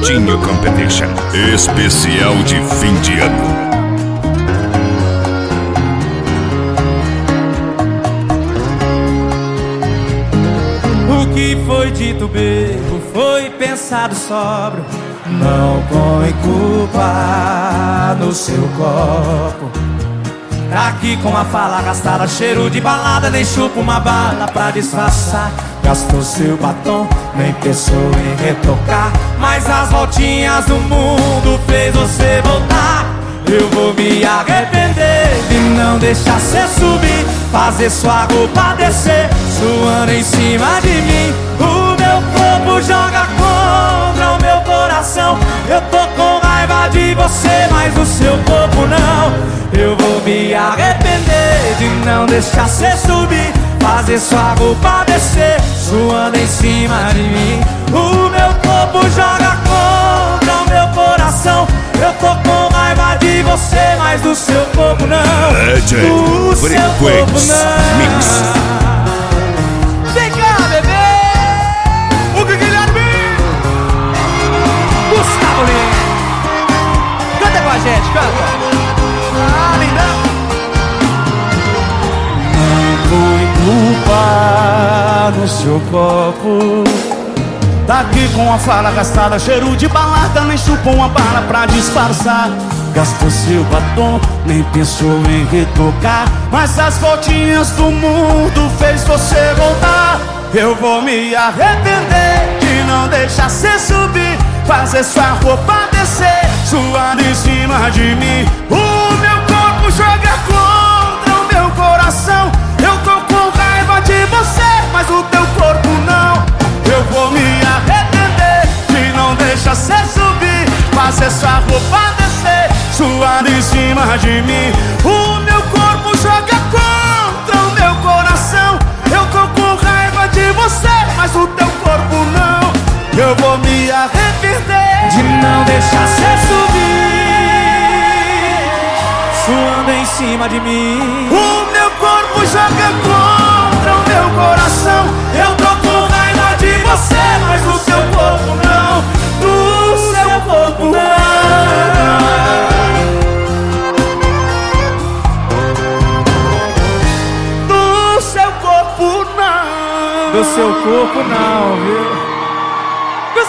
Pretinho Competition, especial de fim de ano. O que foi dito bebo, foi pensado sóbrio. Não põe culpa no seu copo. Tá aqui com a fala gastada, cheiro de balada, nem chupa uma bala pra disfarçar. Gastou seu batom, nem pensou em retocar, mas as voltinhas do mundo fez você voltar. Eu vou me arrepender de não deixar cê subir, fazer sua roupa descer, suando em cima de mim. O meu corpo joga contra o meu coração. Eu tô com raiva de você, mas o seu corpo não. Eu vou me arrepender de não deixar cê subir, fazer sua roupa descer, suando em cima de mim. O meu corpo joga contra o meu coração. Eu tô com raiva de você, mas do seu corpo não. DJ Frequency Mix. Vem cá, bebê! O Guilherme! Gustavo Lima! Canta com a gente, canta! Ah, linda! Não põe culpa no seu copo. Tá aqui com a fala gastada, cheiro de balada, nem chupou uma bala pra disfarçar. Gastou seu batom, nem pensou em retocar, mas as voltinhas do mundo fez você voltar. Eu vou me arrepender de não deixar cê subir, fazer sua roupa descer, suando em cima de mim. O meu corpo joga contra o meu coração. Eu tô com raiva de você, mas o teu corpo não. Eu vou me arrepender de não deixar cê subir, fazer sua roupa descer, suando em cima de mim. O meu corpo joga contra o meu coração. Eu tô com raiva de você, mas o teu corpo não. Eu vou me arrepender de não deixar cê subir, suando em cima de mim. O meu corpo joga contra o meu coração. Eu tô com raiva de você, mas o seu corpo não. Do seu corpo não. Do seu corpo não. Do seu corpo não, viu?